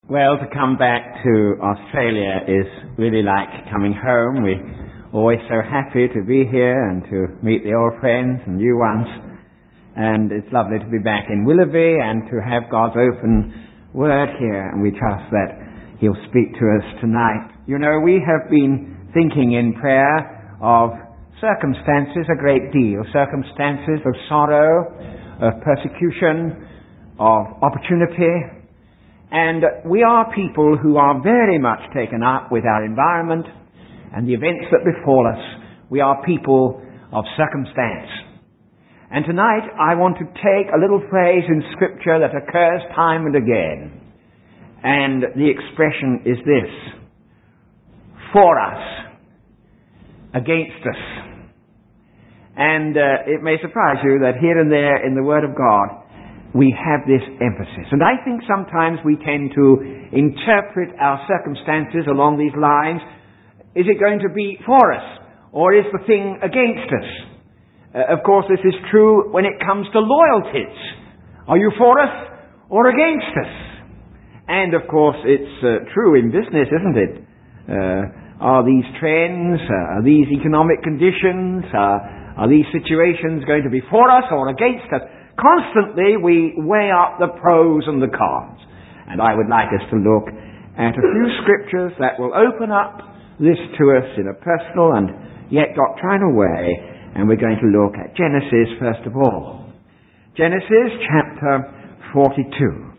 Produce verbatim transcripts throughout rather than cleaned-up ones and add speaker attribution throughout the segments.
Speaker 1: Well, to come back to Australia is really like coming home. We're always so happy to be here and to meet the old friends and new ones. And it's lovely to be back in Willoughby and to have God's open word here. And we trust that He'll speak to us tonight. You know, we have been thinking in prayer of circumstances a great deal. Circumstances of sorrow, of persecution, of opportunity. And we are people who are very much taken up with our environment and the events that befall us. We are people of circumstance. And tonight I want to take a little phrase in Scripture that occurs time and again. And the expression is this: for us, against us. And uh, it may surprise you that here and there in the Word of God we have this emphasis. And I think sometimes we tend to interpret our circumstances along these lines. Is it going to be for us, or is the thing against us? Uh, of course, this is true when it comes to loyalties. Are you for us or against us? And of course, it's uh, true in business, isn't it? Uh, are these trends, uh, are these economic conditions, uh, are these situations going to be for us or against us? Constantly we weigh up the pros and the cons. And I would like us to look at a few scriptures that will open up this to us in a personal and yet doctrinal way. And we're going to look at Genesis first of all. Genesis chapter forty-two.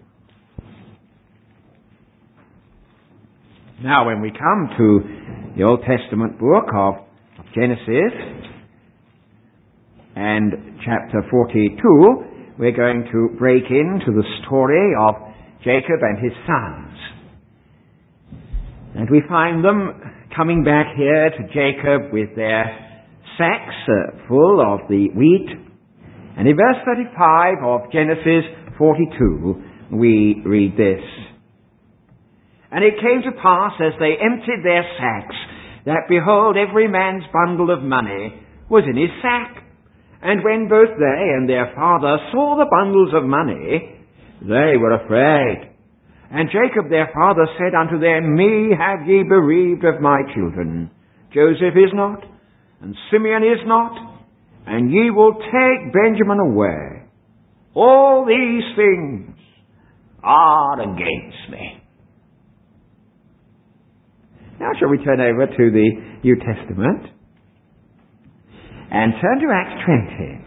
Speaker 1: Now when we come to the Old Testament book of Genesis and chapter forty-two, we're going to break into the story of Jacob and his sons. And we find them coming back here to Jacob with their sacks uh, full of the wheat. And in verse thirty-five of Genesis forty-two, we read this: And it came to pass, as they emptied their sacks, that behold, every man's bundle of money was in his sack. And when both they and their father saw the bundles of money, they were afraid. And Jacob their father said unto them, Me have ye bereaved of my children. Joseph is not, and Simeon is not, and ye will take Benjamin away. All these things are against me. Now shall we turn over to the New Testament and turn to Acts twenty.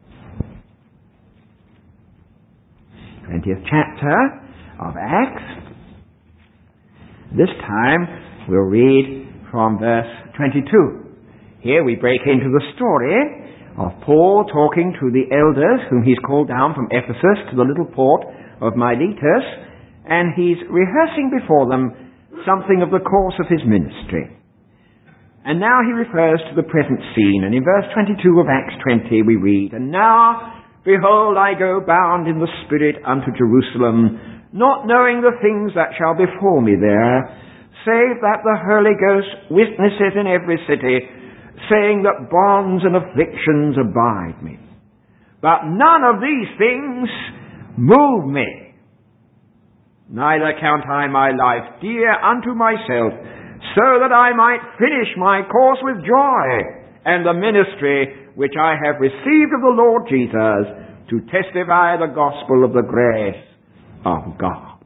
Speaker 1: twentieth chapter of Acts. This time we'll read from verse twenty-two. Here we break into the story of Paul talking to the elders whom he's called down from Ephesus to the little port of Miletus, and he's rehearsing before them something of the course of his ministry. And now he refers to the present scene, and in verse twenty-two of Acts twenty we read, And now, behold, I go bound in the Spirit unto Jerusalem, not knowing the things that shall befall me there, save that the Holy Ghost witnesses in every city, saying that bonds and afflictions abide me. But none of these things move me. Neither count I my life dear unto myself, so that I might finish my course with joy, and the ministry which I have received of the Lord Jesus, to testify the gospel of the grace of God.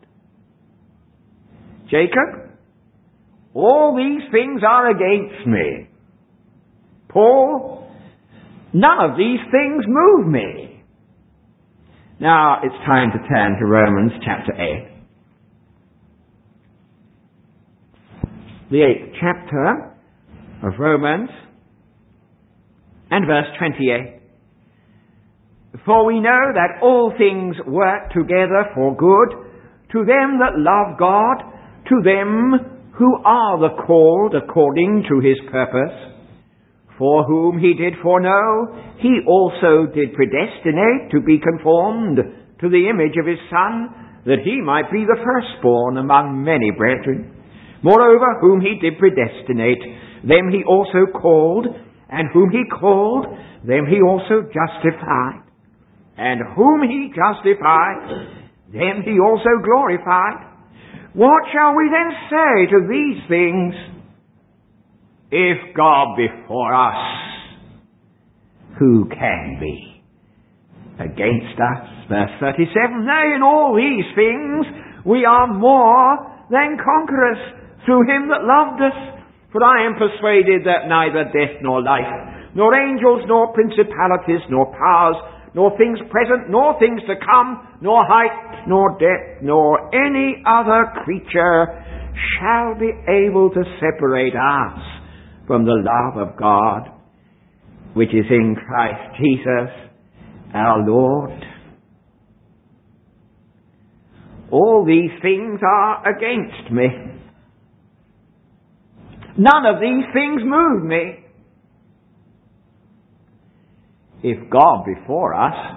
Speaker 1: Jacob, all these things are against me. Paul, none of these things move me. Now it's time to turn to Romans chapter eight. The eighth chapter of Romans and verse twenty-eight. For we know that all things work together for good to them that love God, to them who are the called according to his purpose. For whom he did foreknow, he also did predestinate to be conformed to the image of his Son, that he might be the firstborn among many brethren. Moreover, whom he did predestinate, them he also called, and whom he called, them he also justified. And whom he justified, them he also glorified.
Speaker 2: What shall we then say to these things? If God be for us, who can be against us? Verse thirty-seven, nay, in all these things we are more than conquerors through him that loved us. For I am persuaded that neither death nor life, nor angels, nor principalities, nor powers, nor things present, nor things to come, nor height, nor depth, nor any other creature shall be able to separate us from the love of God, which is in Christ Jesus our Lord. All these things are against me. None of these things move me. If God be for us,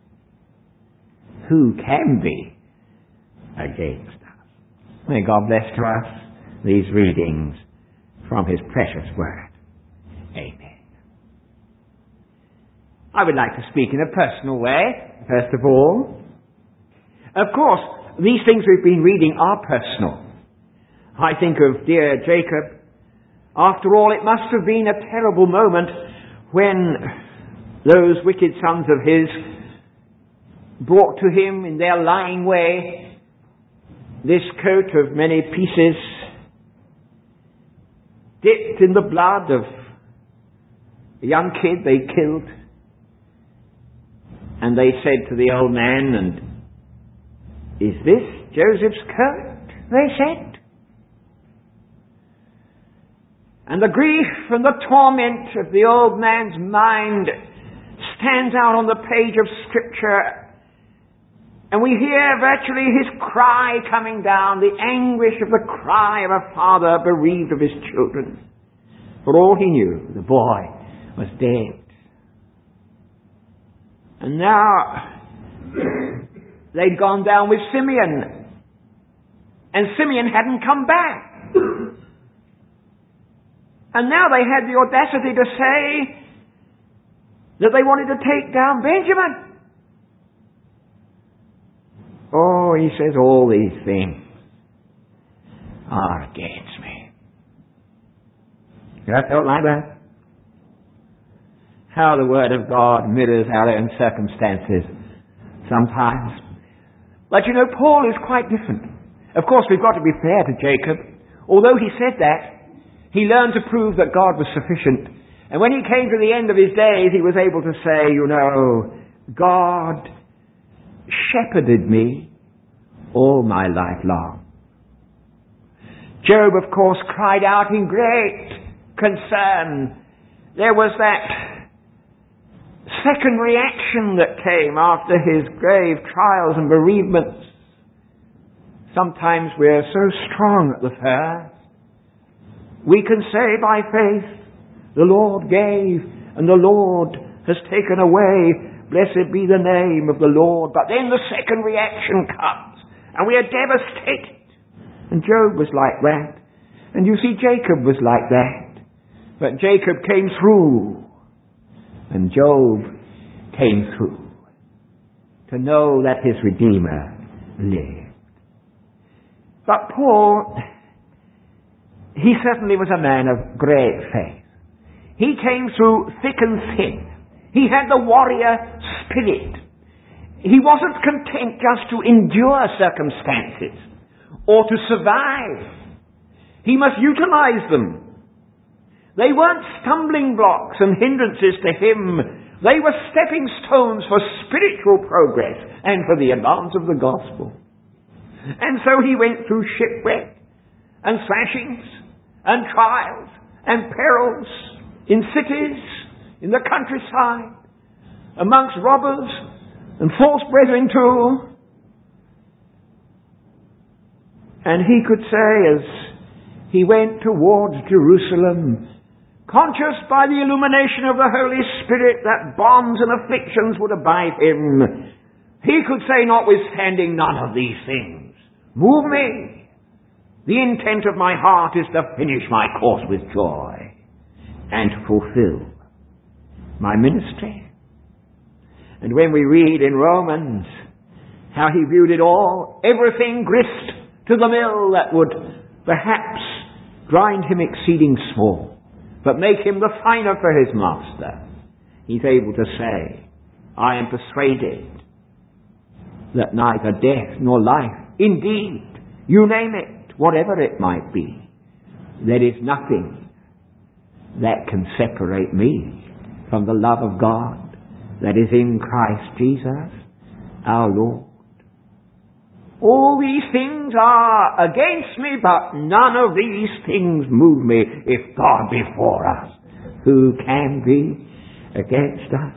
Speaker 2: who can be against us? May God bless to us these readings from his precious word. Amen. I would like to speak in a personal way, first of all. Of course, these things we've been reading are personal. I think of dear Jacob. After all, it must have been a terrible moment when those wicked sons of his brought to him in their lying way this coat of many pieces, dipped in the blood of a young kid they killed. And they said to the old man, and is this Joseph's coat? They said. And the grief and the torment of the old man's mind stands out on the page of Scripture. And we hear virtually his cry coming down, the anguish of the cry of a father bereaved of his children. For all he knew, the boy was dead. And now they'd gone down with Simeon. And Simeon hadn't come back. And now they had the audacity to say that they wanted to take down Benjamin. Oh, he says, all these things are against me. You ever felt like that? How the Word of God mirrors our own circumstances sometimes. But you know, Paul is quite different. Of course, we've got to be fair to Jacob. Although he said that, he learned to prove that God was sufficient. And when he came to the end of his days, he was able to say, you know, God shepherded me all my life long. Job, of course, cried out in great concern. There was that second reaction that came after his grave trials and bereavements. Sometimes we're so strong at the first. We can say by faith, the Lord gave and the Lord has taken away. Blessed be the name of the Lord. But then the second reaction comes and we are devastated. And Job was like that. And you see, Jacob was like that. But Jacob came through. And Job came through. To know that his Redeemer lived. But Paul, he certainly was a man of great faith. He came through thick and thin. He had the warrior spirit. He wasn't content just to endure circumstances or to survive. He must utilize them. They weren't stumbling blocks and hindrances to him. They were stepping stones for spiritual progress and for the advance of the gospel. And so he went through shipwreck and thrashings and trials and perils in cities, in the countryside, amongst robbers and false brethren too. And he could say, as he went towards Jerusalem, conscious by the illumination of the Holy Spirit that bonds and afflictions would abide him, he could say, notwithstanding none of these things move me. The intent of my heart is to finish my course with joy and to fulfill my ministry. And when we read in Romans how he viewed it all, everything grist to the mill that would perhaps grind him exceeding small, but make him the finer for his master, he's able to say, I am persuaded that neither death nor life, indeed, you name it, whatever it might be, there is nothing that can separate me from the love of God that is in Christ Jesus, our Lord. All these things are against me, but none of these things move me. If God be for us, who can be against us?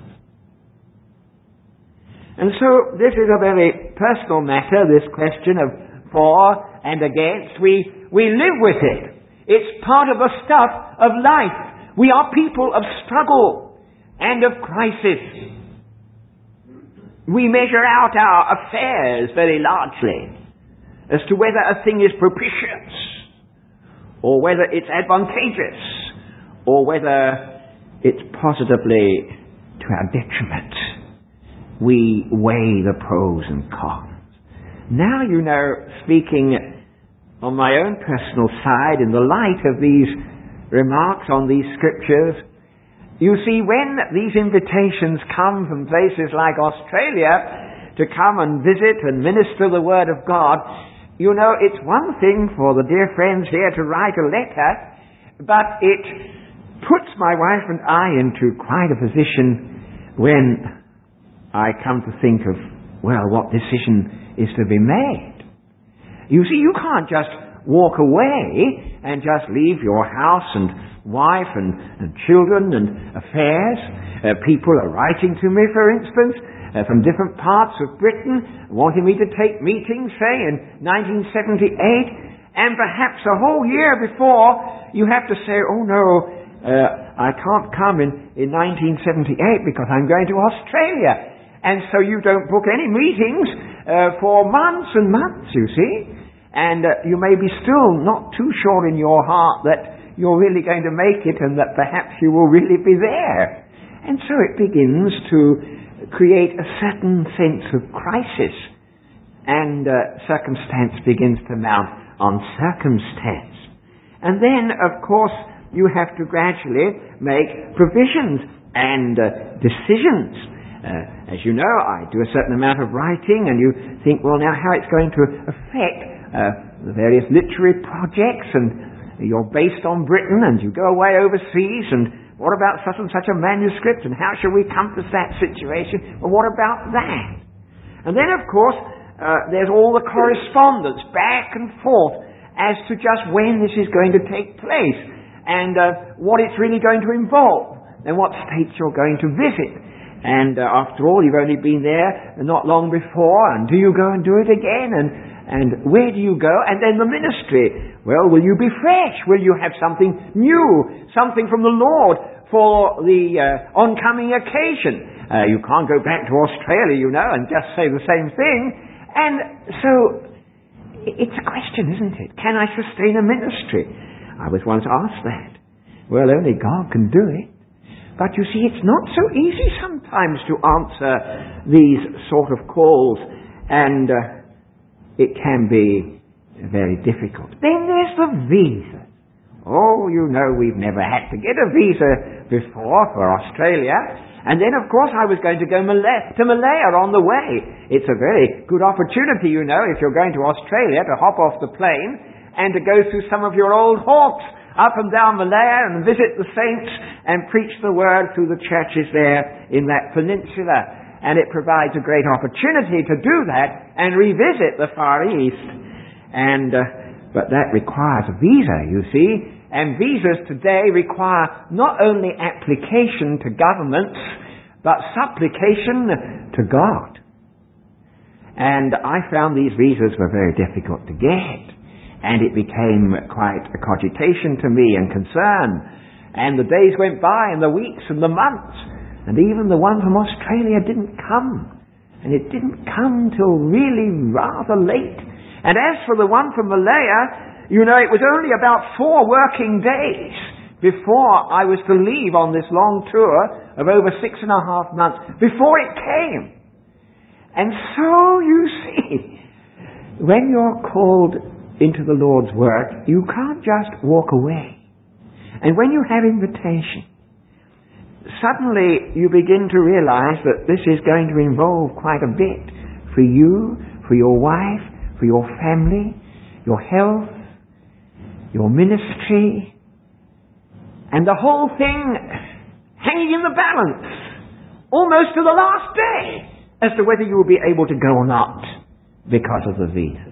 Speaker 2: And so this is a very personal matter, this question of for and against. We, we live with it. It's part of the stuff of life. We are people of struggle and of crisis. We measure out our affairs very largely as to whether a thing is propitious or whether it's advantageous or whether it's positively to our detriment. We weigh the pros and cons. Now, you know, speaking on my own personal side in the light of these remarks on these scriptures, you see, when these invitations come from places like Australia to come and visit and minister the Word of God, you know, it's one thing for the dear friends here to write a letter, but it puts my wife and I into quite a position when I come to think of, well, what decision is to be made. You see, you can't just walk away and just leave your house and wife and, and children and affairs. Uh, people are writing to me, for instance, uh, from different parts of Britain, wanting me to take meetings, say, in nineteen seventy-eight, and perhaps a whole year before, you have to say, oh no, uh, I can't come in, in nineteen seventy-eight because I'm going to Australia. And so you don't book any meetings uh, for months and months, you see. And uh, you may be still not too sure in your heart that you're really going to make it and that perhaps you will really be there. And so it begins to create a certain sense of crisis. And uh, circumstance begins to mount on circumstance. And then, of course, you have to gradually make provisions and uh, decisions. Uh, as you know, I do a certain amount of writing, and you think, well, now how it's going to affect uh, the various literary projects, and you're based on Britain, and you go away overseas, and what about such and such a manuscript, and how shall we compass that situation? Well, what about that? And then, of course, uh, there's all the correspondence back and forth as to just when this is going to take place, and uh, what it's really going to involve, and what states you're going to visit. And uh, after all, you've only been there not long before, and do you go and do it again? And, and where do you go? And then the ministry. Well, will you be fresh? Will you have something new, something from the Lord for the uh, oncoming occasion? Uh, you can't go back to Australia, you know, and just say the same thing. And so, it's a question, isn't it? Can I sustain a ministry? I was once asked that. Well, only God can do it. But you see, it's not so easy sometimes to answer these sort of calls, and uh, it can be very difficult. Then there's the visa. Oh, you know, we've never had to get a visa before for Australia. And then, of course, I was going to go Malaya, to Malaya on the way. It's a very good opportunity, you know, if you're going to Australia, to hop off the plane and to go through some of your old haunts up and down Malaya and visit the saints and preach the word through the churches there in that peninsula. And it provides a great opportunity to do that and revisit the Far East. And uh, but that requires a visa, you see. And visas today require not only application to governments, but supplication to God. And I found these visas were very difficult to get. And it became quite a cogitation to me and concern. And the days went by, and the weeks and the months, and even the one from Australia didn't come. And it didn't come till really rather late. And as for the one from Malaya, you know, it was only about four working days before I was to leave on this long tour of over six and a half months, before it came. And so, you see, when you're called into the Lord's work, you can't just walk away. And when you have invitation, suddenly you begin to realize that this is going to involve quite a bit for you, for your wife, for your family, your health, your ministry, and the whole thing hanging in the balance, almost to the last day, as to whether you will be able to go or not because of the visa.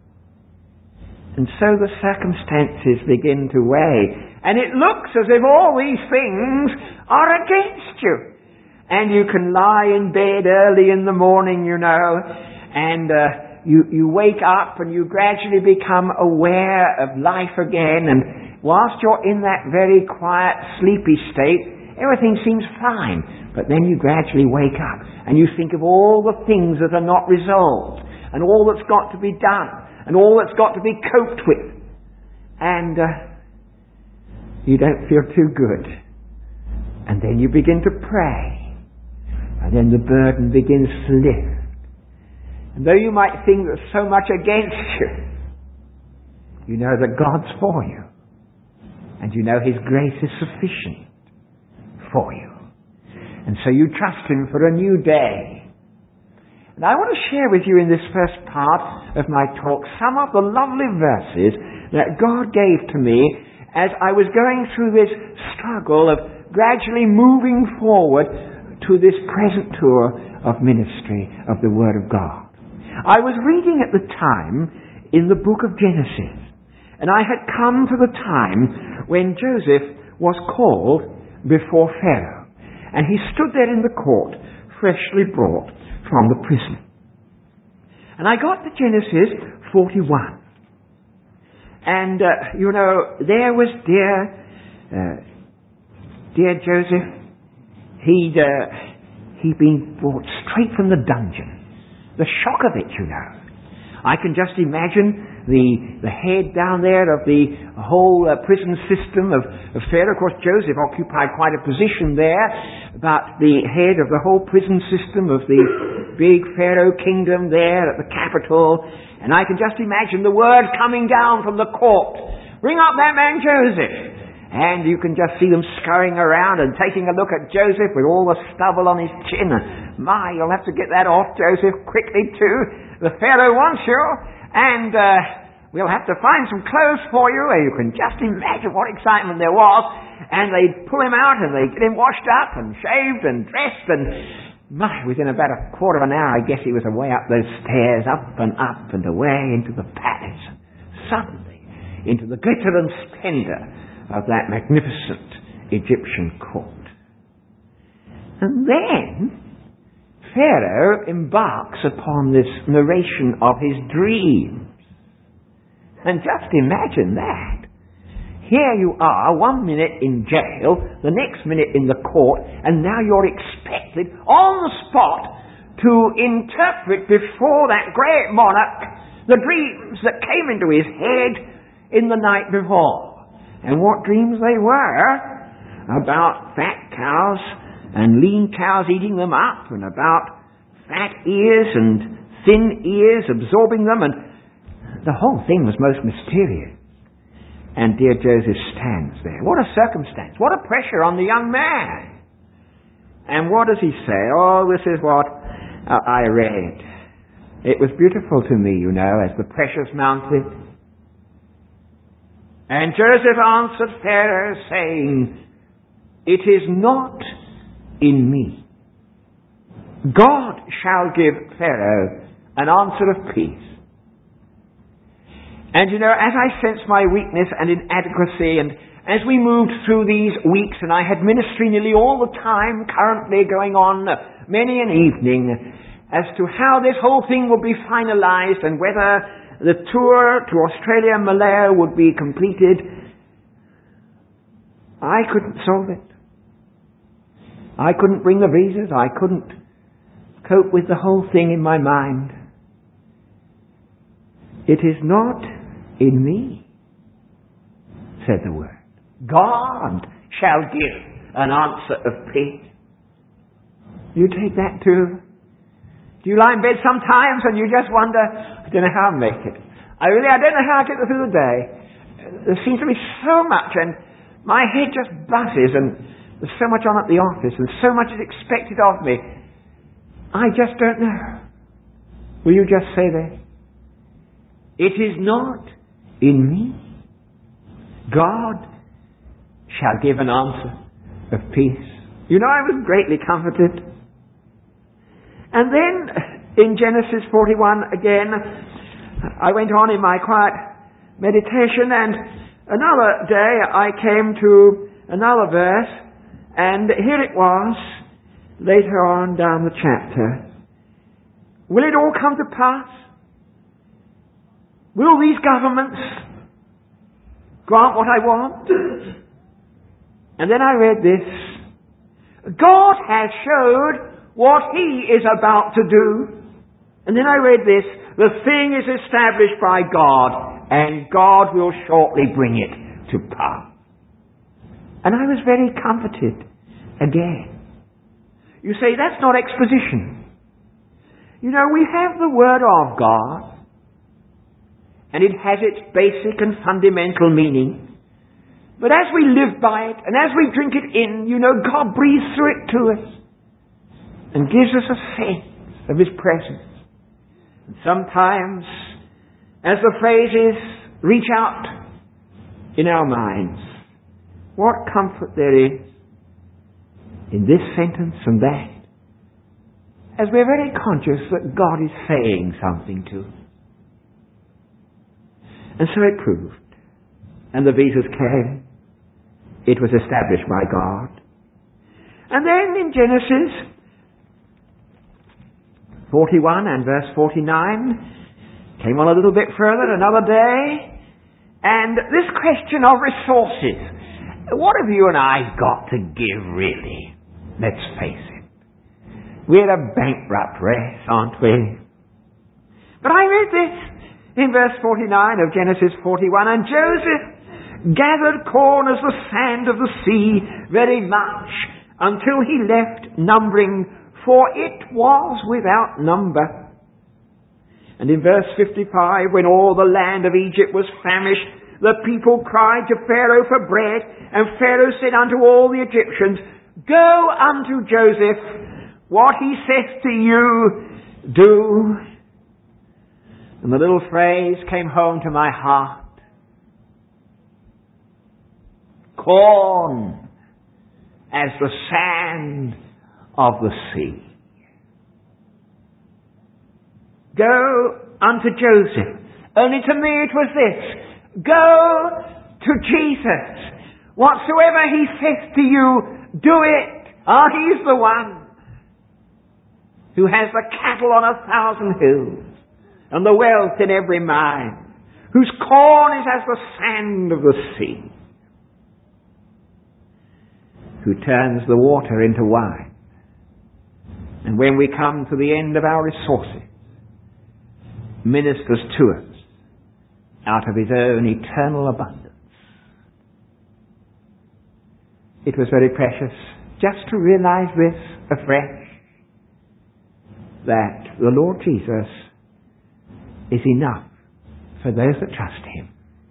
Speaker 2: And so the circumstances begin to weigh, and it looks as if all these things are against you. And you can lie in bed early in the morning, you know, and uh, you, you wake up and you gradually become aware of life again, and whilst you're in that very quiet, sleepy state, everything seems fine. But then you gradually wake up and you think of all the things that are not resolved, and all that's got to be done, and all that's got to be coped with. And uh, you don't feel too good. And then you begin to pray. And then the burden begins to lift. And though you might think there's so much against you, you know that God's for you. And you know His grace is sufficient for you. And so you trust Him for a new day. And I want to share with you in this first part of my talk some of the lovely verses that God gave to me as I was going through this struggle of gradually moving forward to this present tour of ministry of the Word of God. I was reading at the time in the book of Genesis, and I had come to the time when Joseph was called before Pharaoh, and he stood there in the court, freshly brought from the prison. And I got to Genesis forty-one. And, uh, you know, there was dear, uh, dear Joseph. He'd, uh, he'd been brought straight from the dungeon. The shock of it, you know. I can just imagine the, the head down there of the whole uh, prison system of, of Pharaoh. Of course, Joseph occupied quite a position there, but the head of the whole prison system of the big Pharaoh kingdom there at the capital. And I can just imagine the word coming down from the court, "Bring up that man Joseph." And you can just see them scurrying around and taking a look at Joseph with all the stubble on his chin. My, you'll have to get that off, Joseph, quickly too. The Pharaoh wants you. And uh, we'll have to find some clothes for you. And you can just imagine what excitement there was. And they'd pull him out and they'd get him washed up and shaved and dressed. And my, within about a quarter of an hour, I guess he was away up those stairs, up and up and away into the palace. Suddenly, into the glitter and splendour of that magnificent Egyptian court. And then Pharaoh embarks upon this narration of his dreams. And just imagine that. Here you are, one minute in jail, the next minute in the court, and now you're expected on the spot to interpret before that great monarch the dreams that came into his head in the night before. And what dreams they were, about fat cows and lean cows eating them up, and about fat ears and thin ears absorbing them, and the whole thing was most mysterious. And dear Joseph stands there. What a circumstance, what a pressure on the young man. And what does he say? Oh, this is what uh, I read. It was beautiful to me, you know, as the pressures mounted. And Joseph answered Pharaoh, saying, "It is not in me. God shall give Pharaoh an answer of peace." And you know, as I sensed my weakness and inadequacy, and as we moved through these weeks, and I had ministry nearly all the time currently going on, many an evening, as to how this whole thing would be finalized and whether the tour to Australia and Malaya would be completed, I couldn't solve it. I couldn't bring the visas. I couldn't cope with the whole thing in my mind. It is not in me, said the word. God shall give an answer of peace. You take that too? Do you lie in bed sometimes and you just wonder, I don't know how I'll make it. I really, I don't know how I get through the day. There seems to be so much, and my head just buzzes, and there's so much on at the office, and so much is expected of me. I just don't know. Will you just say that? It is not in me. God shall give an answer of peace. You know, I was greatly comforted. And then, in Genesis forty-one again, I went on in my quiet meditation, and another day I came to another verse, and here it was, later on down the chapter. Will it all come to pass? Will these governments grant what I want? And then I read this. God has showed what He is about to do. And then I read this. The thing is established by God, and God will shortly bring it to pass. And I was very comforted again. You say, that's not exposition. You know, we have the Word of God, and it has its basic and fundamental meaning. But as we live by it, and as we drink it in, you know, God breathes through it to us, and gives us a sense of His presence. And sometimes, as the phrases reach out in our minds, what comfort there is in this sentence and that, as we're very conscious that God is saying something to us. And so it proved. And the visas came. It was established by God. And then in Genesis forty-one and verse forty-nine, came on a little bit further, another day, and this question of resources. What have you and I got to give, really? Let's face it. We're a bankrupt race, aren't we? But I read this in verse forty-nine of Genesis forty-one, and Joseph gathered corn as the sand of the sea very much, until he left numbering, for it was without number. And in verse fifty-five, when all the land of Egypt was famished, the people cried to Pharaoh for bread, and Pharaoh said unto all the Egyptians, go unto Joseph, what he says to you, do. And the little phrase came home to my heart. Corn as the sand of the sea. Go unto Joseph. Only to me it was this. Go to Jesus. Whatsoever He says to you, do it. Ah, He's the one who has the cattle on a thousand hills and the wealth in every mine, whose corn is as the sand of the sea, who turns the water into wine. And when we come to the end of our resources, ministers to us out of His own eternal abundance. It was very precious just to realize this afresh, that the Lord Jesus is enough for those that trust Him.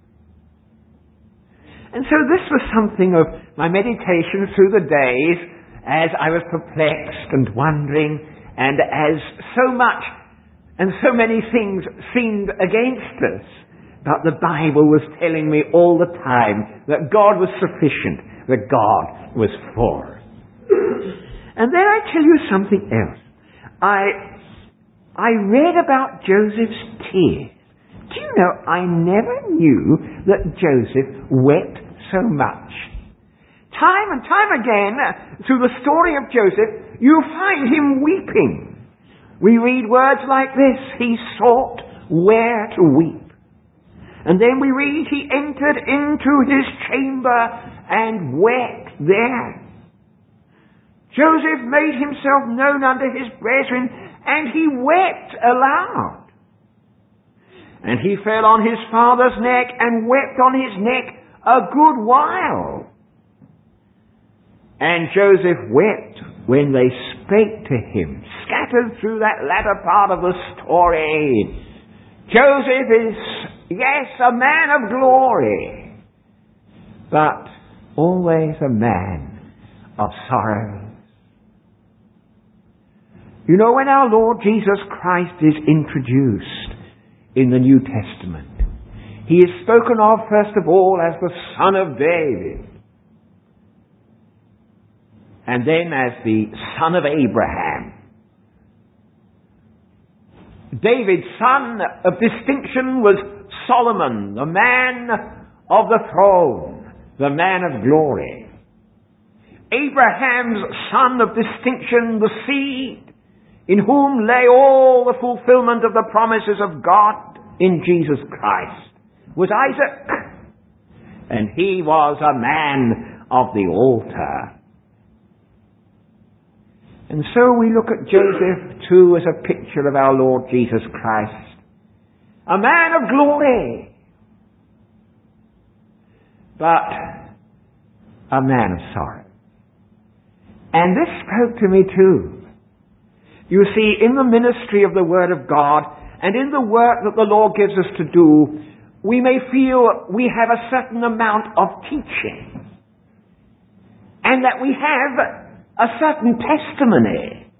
Speaker 2: And so this was something of my meditation through the days as I was perplexed and wondering, and as so much and so many things seemed against us. But the Bible was telling me all the time that God was sufficient, that God was for us. And then I tell you something else. I, I read about Joseph's tears. Do you know, I never knew that Joseph wept so much. Time and time again, through the story of Joseph, you find him weeping. We read words like this, he sought where to weep. And then we read, he entered into his chamber and wept there. Joseph made himself known unto his brethren, and he wept aloud. And he fell on his father's neck and wept on his neck a good while. And Joseph wept when they spake to him. Scattered through that latter part of the story, Joseph is Yes, a man of glory, but always a man of sorrows. You know, when our Lord Jesus Christ is introduced in the New Testament, he is spoken of first of all as the Son of David, and then as the Son of Abraham. David's son of distinction was Solomon, the man of the throne, the man of glory. Abraham's son of distinction, the seed, in whom lay all the fulfillment of the promises of God in Jesus Christ, was Isaac. And he was a man of the altar. And so we look at Joseph too as a picture of our Lord Jesus Christ. A man of glory, but a man of sorrow. And this spoke to me too. You see, in the ministry of the Word of God, and in the work that the Lord gives us to do, we may feel we have a certain amount of teaching, and that we have a certain testimony.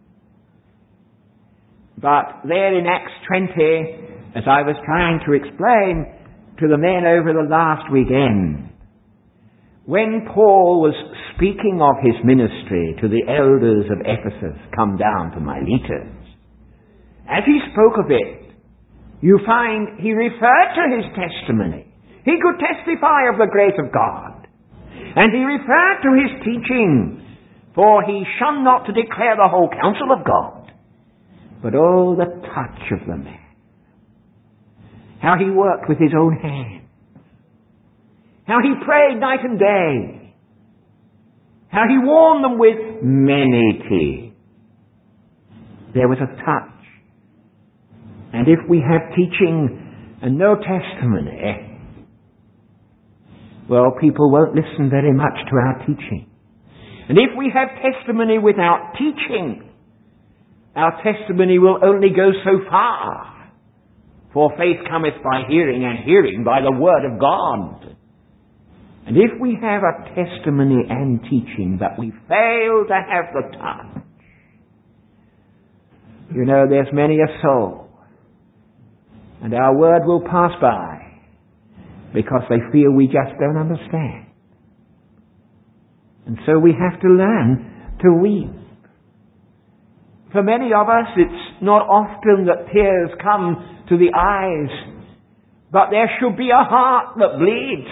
Speaker 2: But there in Acts twenty, as I was trying to explain to the men over the last weekend, when Paul was speaking of his ministry to the elders of Ephesus, come down to Miletus, as he spoke of it, you find he referred to his testimony. He could testify of the grace of God. And he referred to his teaching, for he shunned not to declare the whole counsel of God, but oh, the touch of the man. How he worked with his own hands. How he prayed night and day. How he warned them with many tears. There was a touch. And if we have teaching and no testimony, well, people won't listen very much to our teaching. And if we have testimony without teaching, our testimony will only go so far. For faith cometh by hearing, and hearing by the word of God. And if we have a testimony and teaching, but we fail to have the touch, you know, there's many a soul, and our word will pass by because they feel we just don't understand. And so we have to learn to weep. For many of us, it's not often that tears come to the eyes, but there should be a heart that bleeds.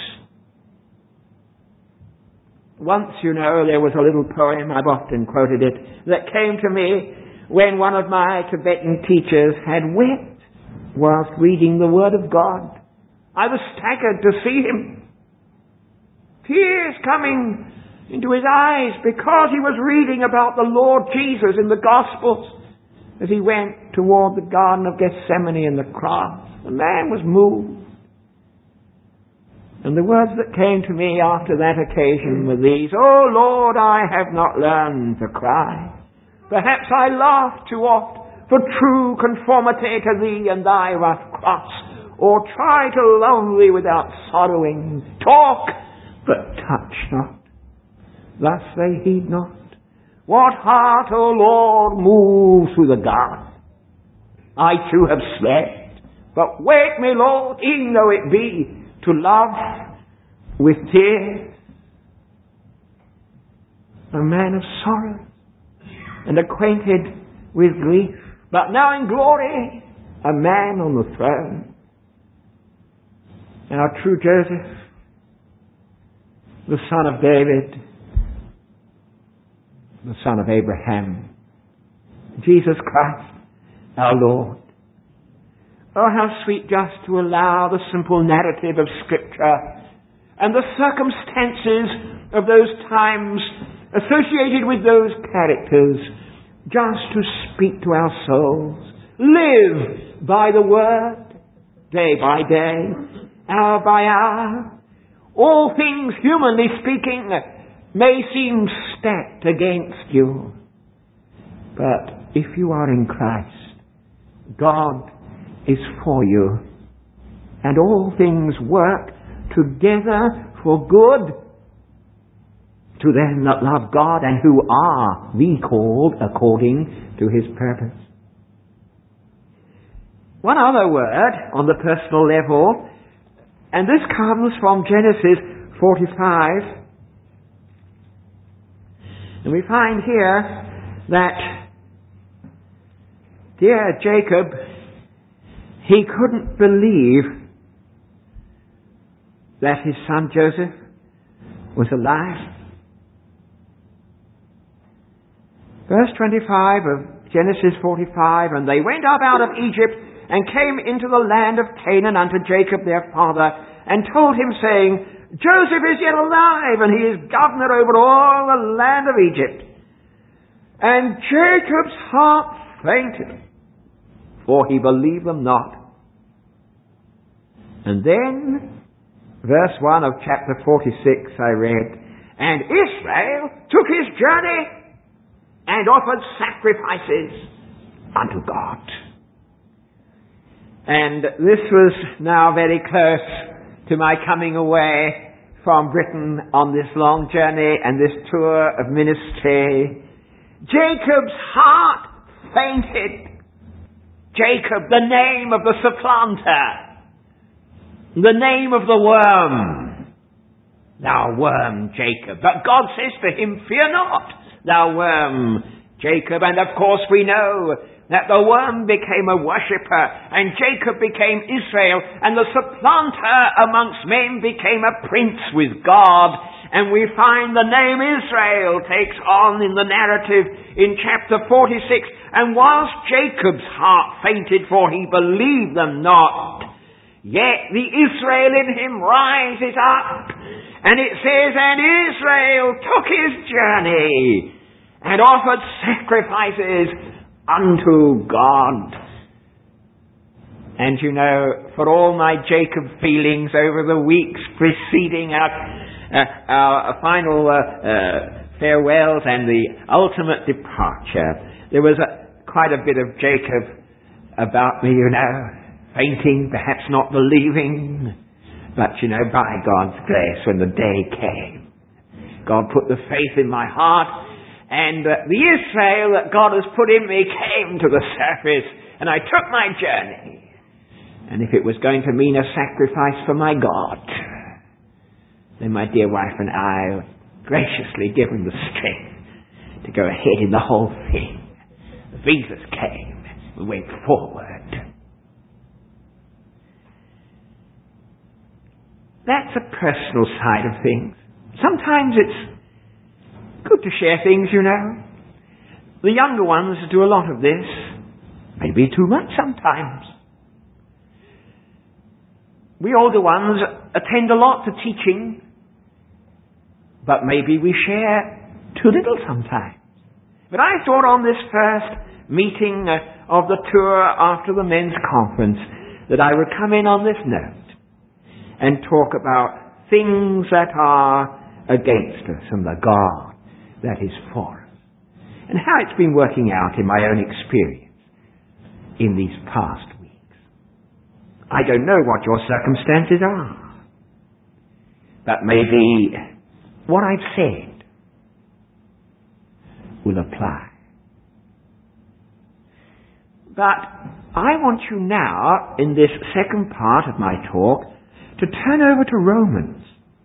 Speaker 2: Once, you know, there was a little poem, I've often quoted it, that came to me when one of my Tibetan teachers had wept whilst reading the Word of God. I was staggered to see him. Tears coming into his eyes because he was reading about the Lord Jesus in the Gospels as he went toward the Garden of Gethsemane and the cross. The man was moved. And the words that came to me after that occasion were these: "Oh Lord, I have not learned to cry. Perhaps I laugh too oft for true conformity to thee and thy rough cross, or try to love thee without sorrowing. Talk, but touch not. Thus they heed not. What heart, O Lord, moves through the garden? I too have slept, but wake me, Lord, e'en though it be to love with tears." A man of sorrow and acquainted with grief, but now in glory, a man on the throne. Our true Joseph, the son of David, the son of Abraham, Jesus Christ, our Lord. Oh, how sweet just to allow the simple narrative of Scripture and the circumstances of those times associated with those characters just to speak to our souls. Live by the Word, day by day, hour by hour. All things, humanly speaking, may seem stacked against you. But if you are in Christ, God is for you and all things work together for good to them that love God and who are the called according to his purpose. One other word on the personal level, and this comes from Genesis forty-five. And we find here that dear Jacob, he couldn't believe that his son Joseph was alive. Verse twenty-five of Genesis forty-five, and they went up out of Egypt and came into the land of Canaan unto Jacob their father, and told him, saying, Joseph is yet alive, and he is governor over all the land of Egypt. And Jacob's heart fainted, for he believed them not. And then, verse one of chapter forty-six I read, and Israel took his journey and offered sacrifices unto God. And this was now very close to my coming away from Britain on this long journey and this tour of ministry. Jacob's heart fainted. Jacob, the name of the supplanter, the name of the worm. Thou worm, Jacob. But God says to him, fear not, thou worm, Jacob. And of course we know that the worm became a worshipper, and Jacob became Israel, and the supplanter amongst men became a prince with God. And we find the name Israel takes on in the narrative in chapter forty-six. And whilst Jacob's heart fainted, for he believed them not, yet the Israel in him rises up. And it says, and Israel took his journey and offered sacrifices unto God. And you know, for all my Jacob feelings over the weeks preceding our, uh, our final uh, uh, farewells and the ultimate departure, there was a, quite a bit of Jacob about me, you know, fainting, perhaps not believing, but you know, by God's grace, when the day came, God put the faith in my heart. And uh, the Israel that God has put in me came to the surface, and I took my journey. And if it was going to mean a sacrifice for my God, then my dear wife and I were graciously given the strength to go ahead in the whole thing. The visas came. We went forward. That's a personal side of things. Sometimes it's good to share things, you know. The younger ones do a lot of this. Maybe too much sometimes. We older ones attend a lot to teaching, but maybe we share too little sometimes. But I thought on this first meeting of the tour after the men's conference that I would come in on this note and talk about things that are against us and the God that is for us, and how it's been working out in my own experience in these past weeks. I don't know what your circumstances are, but maybe what I've said will apply. But I want you now, in this second part of my talk, to turn over to Romans.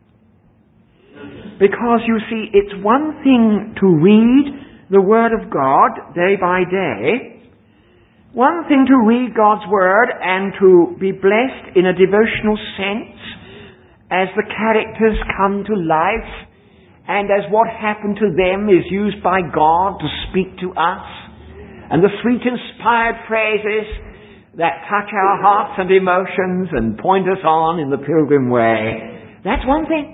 Speaker 2: Because, you see, it's one thing to read the Word of God day by day, one thing to read God's Word and to be blessed in a devotional sense as the characters come to life and as what happened to them is used by God to speak to us, and the sweet inspired phrases that touch our hearts and emotions and point us on in the pilgrim way. That's one thing.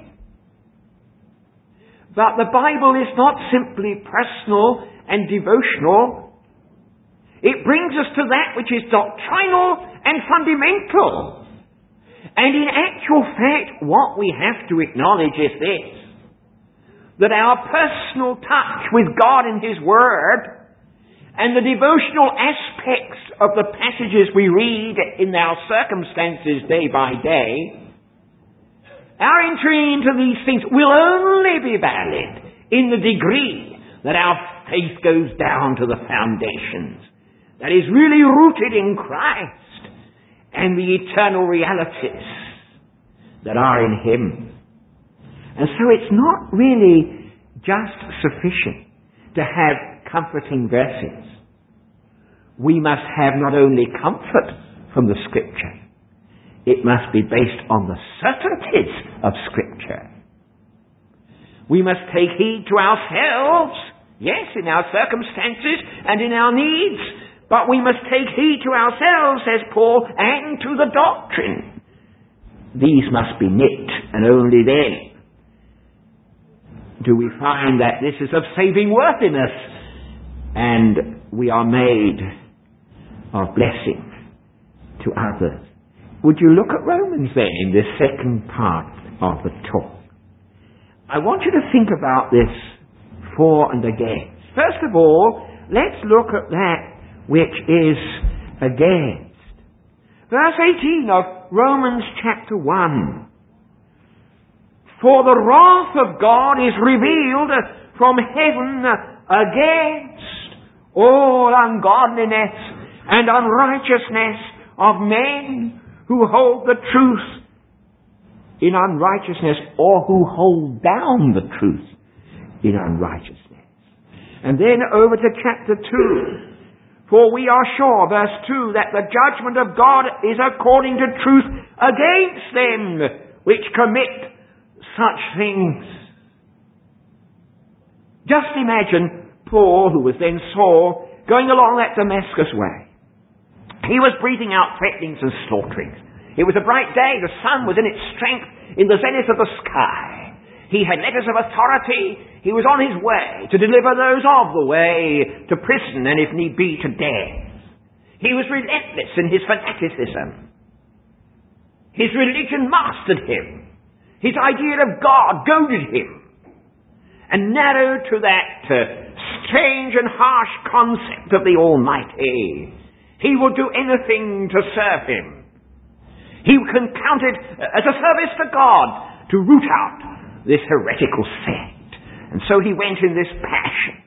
Speaker 2: But the Bible is not simply personal and devotional. It brings us to that which is doctrinal and fundamental. And in actual fact, what we have to acknowledge is this: that our personal touch with God and His Word and the devotional aspects of the passages we read in our circumstances day by day, our entry into these things will only be valid in the degree that our faith goes down to the foundations, that is really rooted in Christ and the eternal realities that are in Him. And so it's not really just sufficient to have comforting verses. We must have not only comfort from the Scripture, it must be based on the certainties of Scripture. We must take heed to ourselves, yes, in our circumstances and in our needs, but we must take heed to ourselves, says Paul, and to the doctrine. These must be knit, and only then do we find that this is of saving worthiness, and we are made of blessing to others. Would you look at Romans then in this second part of the talk? I want you to think about this for and against. First of all, let's look at that which is against. Verse eighteen of Romans chapter one. For the wrath of God is revealed from heaven against all ungodliness and unrighteousness of men who hold the truth in unrighteousness, or who hold down the truth in unrighteousness. And then over to chapter two. For we are sure, verse two, that the judgment of God is according to truth against them which commit such things. Just imagine Paul, who was then Saul, going along that Damascus way. He was breathing out threatenings and slaughterings. It was a bright day. The sun was in its strength in the zenith of the sky. He had letters of authority. He was on his way to deliver those of the way to prison and, if need be, to death. He was relentless in his fanaticism. His religion mastered him. His idea of God goaded him. And narrow to that uh, strange and harsh concept of the Almighty, he would do anything to serve Him. He can count it as a service to God to root out this heretical sect. And so he went in this passion.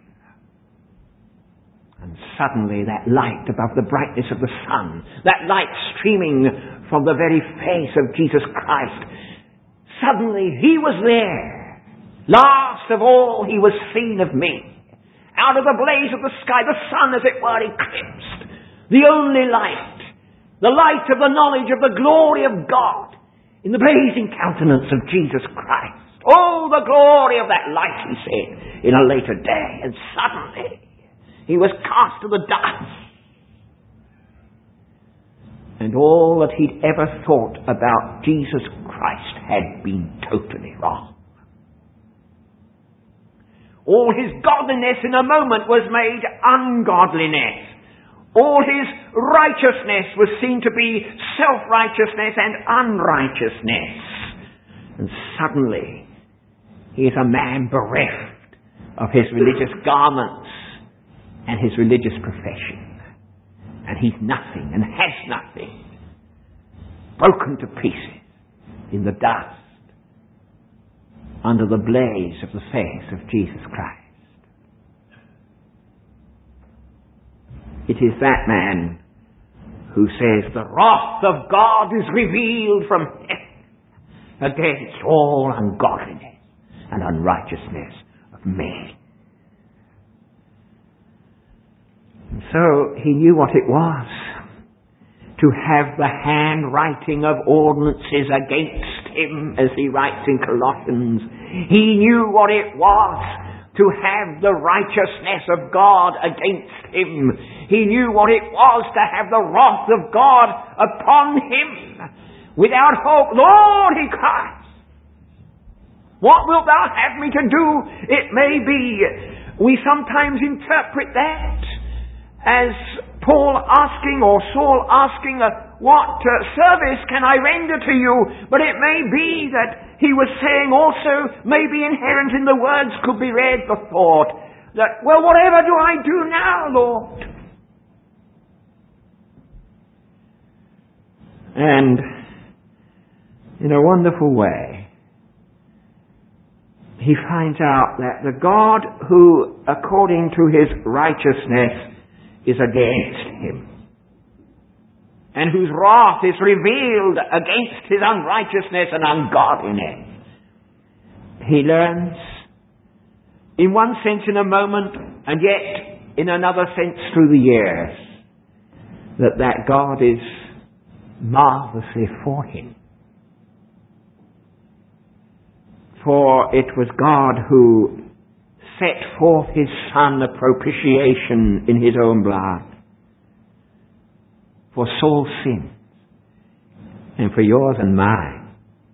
Speaker 2: And suddenly that light above the brightness of the sun, that light streaming from the very face of Jesus Christ, suddenly He was there. Last of all, He was seen of me. Out of the blaze of the sky, the sun, as it were, eclipsed. The only light. The light of the knowledge of the glory of God in the blazing countenance of Jesus Christ. Oh, the glory of that light, he said, in a later day. And suddenly, he was cast to the dust. And all that he'd ever thought about Jesus Christ had been totally wrong. All his godliness in a moment was made ungodliness. All his righteousness was seen to be self-righteousness and unrighteousness. And suddenly, he is a man bereft of his religious garments and his religious profession. And he's nothing and has nothing. Broken to pieces in the dust under the blaze of the face of Jesus Christ. It is that man who says, the wrath of God is revealed from heaven against all ungodliness and unrighteousness of men. And so he knew what it was to have the handwriting of ordinances against him, as he writes in Colossians. He knew what it was to have the righteousness of God against him. He knew what it was to have the wrath of God upon him. Without hope, Lord, he cries, what wilt thou have me to do? It may be we sometimes interpret that as Paul asking, or Saul asking, uh, what uh, service can I render to you? But it may be that he was saying also, maybe inherent in the words could be read the thought, that, well, whatever do I do now, Lord? And in a wonderful way, he finds out that the God who, according to his righteousness, is against him, and whose wrath is revealed against his unrighteousness and ungodliness, he learns, in one sense in a moment, and yet in another sense through the years, that that God is marvelously for him. For it was God who set forth his Son a propitiation in his own blood for Saul's sins and for yours and mine.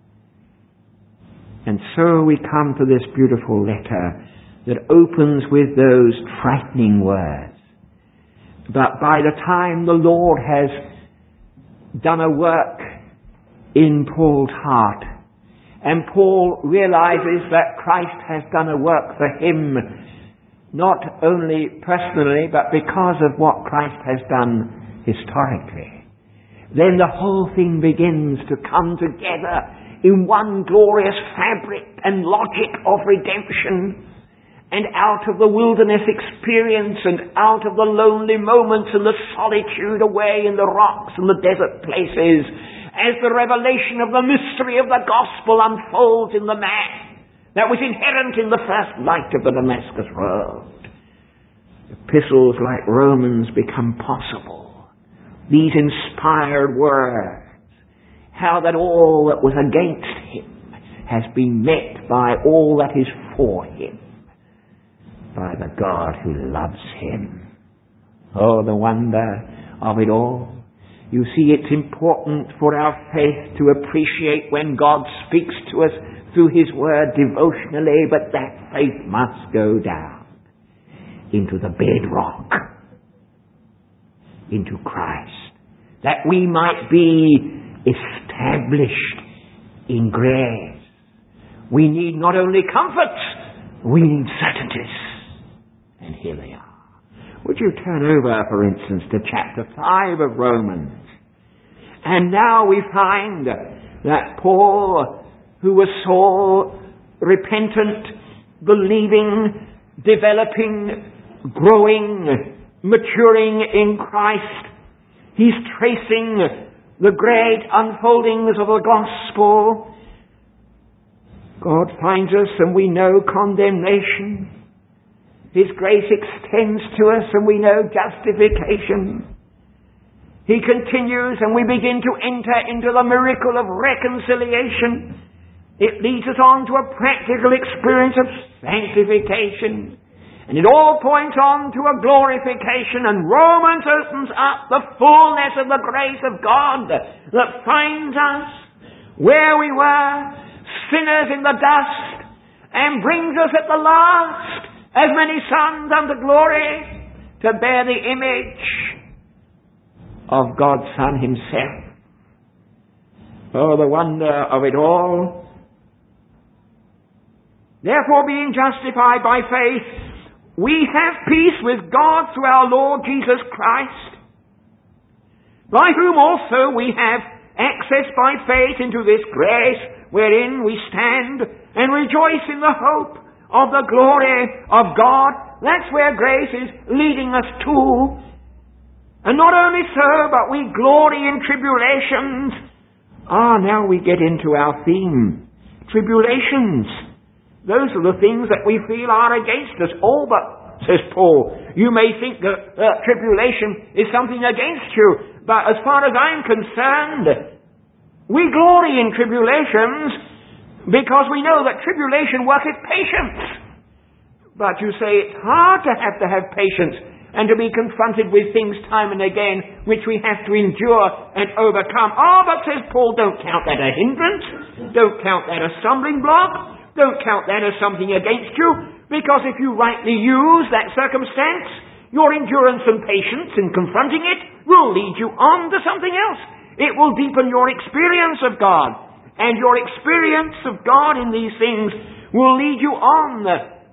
Speaker 2: And so we come to this beautiful letter that opens with those frightening words. But by the time the Lord has done a work in Paul's heart, and Paul realizes that Christ has done a work for him, not only personally, but because of what Christ has done historically, then the whole thing begins to come together in one glorious fabric and logic of redemption. And out of the wilderness experience and out of the lonely moments and the solitude away in the rocks and the desert places, as the revelation of the mystery of the gospel unfolds in the man that was inherent in the first light of the Damascus road, epistles like Romans become possible. These inspired words, how that all that was against him has been met by all that is for him, by the God who loves him. Oh, the wonder of it all. You see, it's important for our faith to appreciate when God speaks to us through his word devotionally, but that faith must go down into the bedrock, into Christ, that we might be established in grace. We need not only comforts, we need certainties. And here they are. Would you turn over, for instance, to chapter five of Romans? And now we find that Paul, who was so repentant, believing, developing, growing, maturing in Christ, he's tracing the great unfoldings of the gospel. God finds us and we know condemnation. His grace extends to us and we know justification. He continues and we begin to enter into the miracle of reconciliation. It leads us on to a practical experience of sanctification. And it all points on to a glorification, and Romans opens up the fullness of the grace of God that finds us where we were, sinners in the dust, and brings us at the last, as many sons unto glory, to bear the image of God's Son himself. Oh, the wonder of it all. Therefore, being justified by faith, we have peace with God through our Lord Jesus Christ, by whom also we have access by faith into this grace wherein we stand and rejoice in the hope of the glory of God. That's where grace is leading us to. And not only so, but we glory in tribulations. Ah, now we get into our theme. Tribulations. Those are the things that we feel are against us. Oh, but, says Paul, you may think that uh, tribulation is something against you, but as far as I'm concerned, we glory in tribulations because we know that tribulation worketh patience. But you say it's hard to have to have patience and to be confronted with things time and again which we have to endure and overcome. Oh, but says Paul, don't count that a hindrance. Don't count that a stumbling block. Don't count that as something against you, because if you rightly use that circumstance, your endurance and patience in confronting it will lead you on to something else. It will deepen your experience of God, and your experience of God in these things will lead you on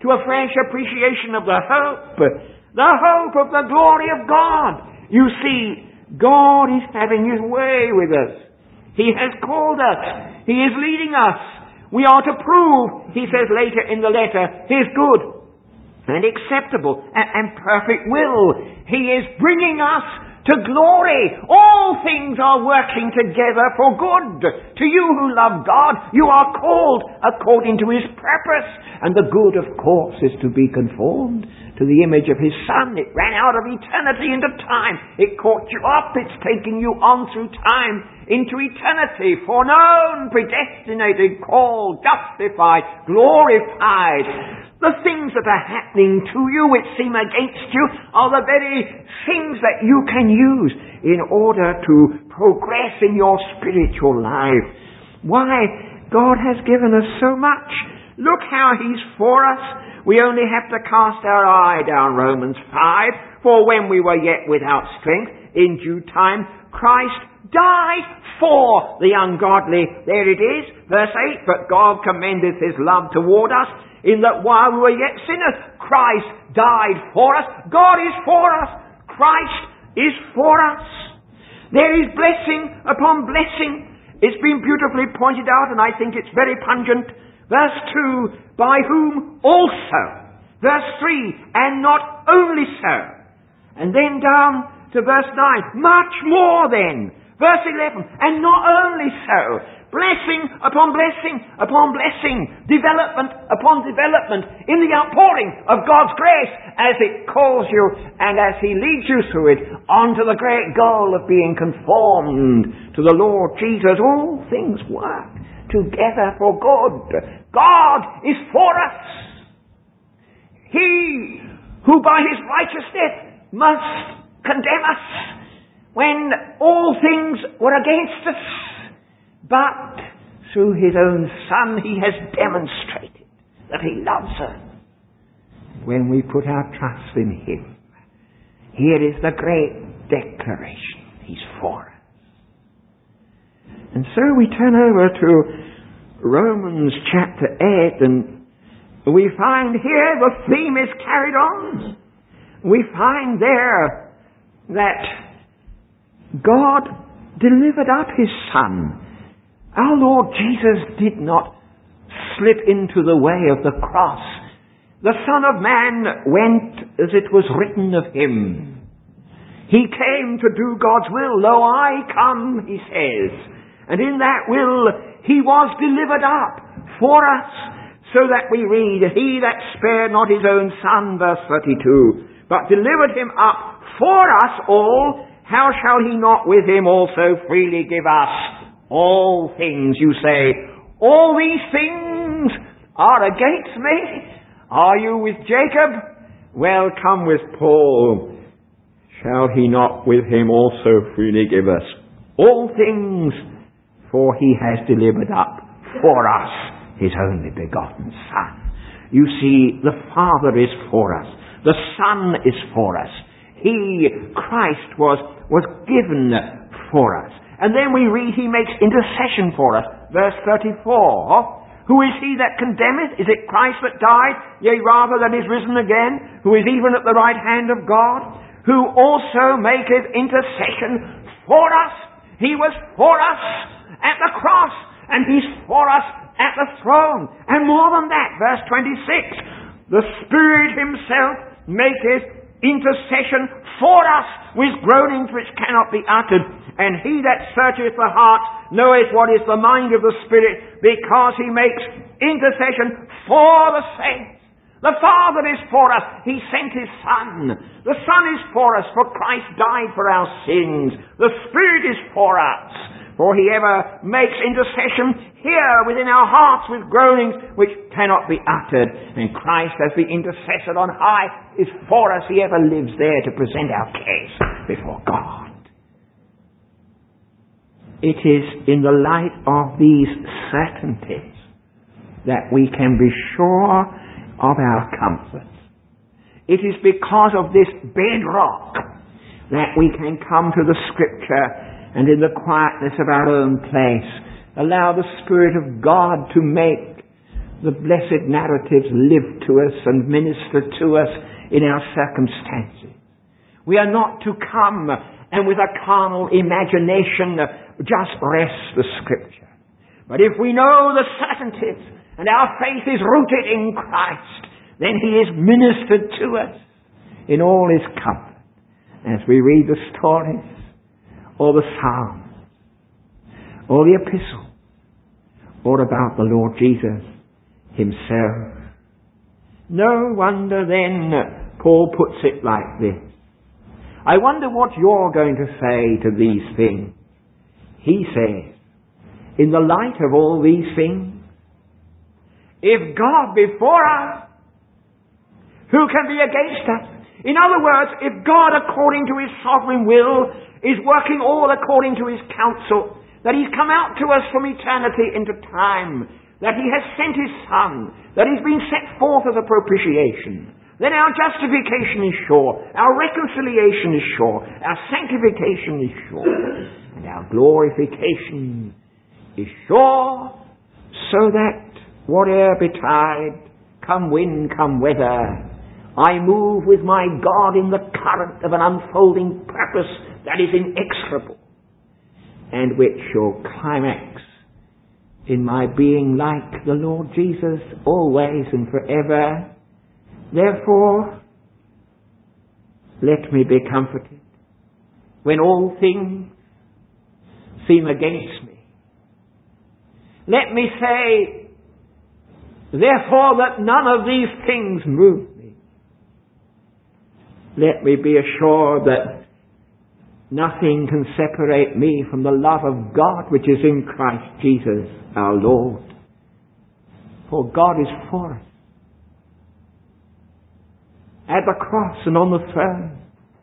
Speaker 2: to a fresh appreciation of the hope, the hope of the glory of God. You see, God is having His way with us. He has called us. He is leading us. We are to prove, he says later in the letter, His good and acceptable and, and perfect will. He is bringing us to glory. All things are working together for good. To you who love God, you are called according to His purpose. And the good, of course, is to be conformed to the image of His Son. It ran out of eternity into time. It caught you up. It's taking you on through time into eternity. Foreknown, predestinated, called, justified, glorified. The things that are happening to you, which seem against you, are the very things that you can use in order to progress in your spiritual life. Why? God has given us so much. Look how He's for us. We only have to cast our eye down Romans five. For when we were yet without strength, in due time, Christ died for the ungodly. There it is, verse eight. But God commendeth His love toward us, in that while we were yet sinners, Christ died for us. God is for us. Christ is for us. There is blessing upon blessing. It's been beautifully pointed out, and I think it's very pungent. Verse two, by whom also. Verse three, and not only so. And then down to verse nine, much more then. Verse eleven, and not only so. Blessing upon blessing upon blessing. Development upon development in the outpouring of God's grace as it calls you and as He leads you through it onto the great goal of being conformed to the Lord Jesus. All things work together for good. God is for us. He who by His righteousness must condemn us when all things were against us. But through His own Son, He has demonstrated that He loves us when we put our trust in Him. Here is the great declaration. He's for us. And so we turn over to Romans chapter eight, and we find here the theme is carried on. We find there that God delivered up His Son. Our Lord Jesus did not slip into the way of the cross. The Son of Man went as it was written of Him. He came to do God's will. Lo, I come, He says. And in that will, He was delivered up for us, so that we read, He that spared not His own Son, verse thirty-two, but delivered Him up for us all, how shall He not with Him also freely give us all things? You say, all these things are against me? Are you with Jacob? Well, come with Paul. Shall He not with him also freely give us all things? For He has delivered up for us His only begotten Son. You see, the Father is for us. The Son is for us. He, Christ, was, was given for us. And then we read He makes intercession for us. Verse thirty-four. Who is He that condemneth? Is it Christ that died? Yea, rather that is risen again, who is even at the right hand of God, who also maketh intercession for us. He was for us at the cross, and He's for us at the throne. And more than that, verse twenty-six. The Spirit Himself maketh intercession for us with groanings which cannot be uttered. And He that searcheth the heart knoweth what is the mind of the Spirit, because He makes intercession for the saints. The Father is for us. He sent His Son. The Son is for us, for Christ died for our sins. The Spirit is for us, for He ever makes intercession here within our hearts with groanings which cannot be uttered. And Christ, as the intercessor on high, is for us. He ever lives there to present our case before God. It is in the light of these certainties that we can be sure of our comfort. It is because of this bedrock that we can come to the Scripture and in the quietness of our own place allow the Spirit of God to make the blessed narratives live to us and minister to us in our circumstances. We are not to come and with a carnal imagination just rest the Scripture. But if we know the certainties and our faith is rooted in Christ, then He is ministered to us in all His comfort as we read the stories or the Psalms or the Epistle or about the Lord Jesus Himself. No wonder then Paul puts it like this. I wonder what you're going to say to these things. He says, in the light of all these things, if God be for us, who can be against us? In other words, if God, according to His sovereign will, is working all according to His counsel, that He's come out to us from eternity into time, that He has sent His Son, that He's been set forth as a propitiation, then our justification is sure, our reconciliation is sure, our sanctification is sure, and our glorification is sure, so that whate'er betide, come wind, come weather, I move with my God in the current of an unfolding purpose that is inexorable, and which shall climax in my being like the Lord Jesus always and forever. Therefore, let me be comforted when all things seem against me. Let me say, therefore, that none of these things move me. Let me be assured that nothing can separate me from the love of God which is in Christ Jesus our Lord. For God is for us. At the cross and on the throne,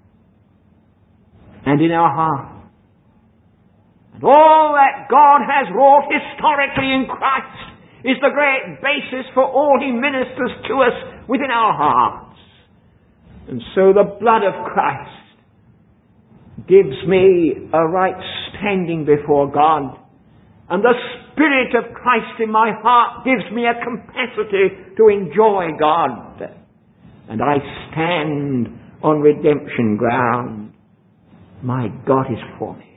Speaker 2: and in our hearts. And all that God has wrought historically in Christ is the great basis for all He ministers to us within our hearts. And so the blood of Christ gives me a right standing before God, and the Spirit of Christ in my heart gives me a capacity to enjoy God. And I stand on redemption ground. My God is for me.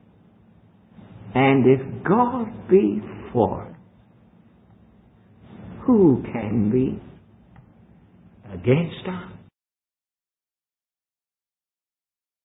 Speaker 2: And if God be for us, who can be against us?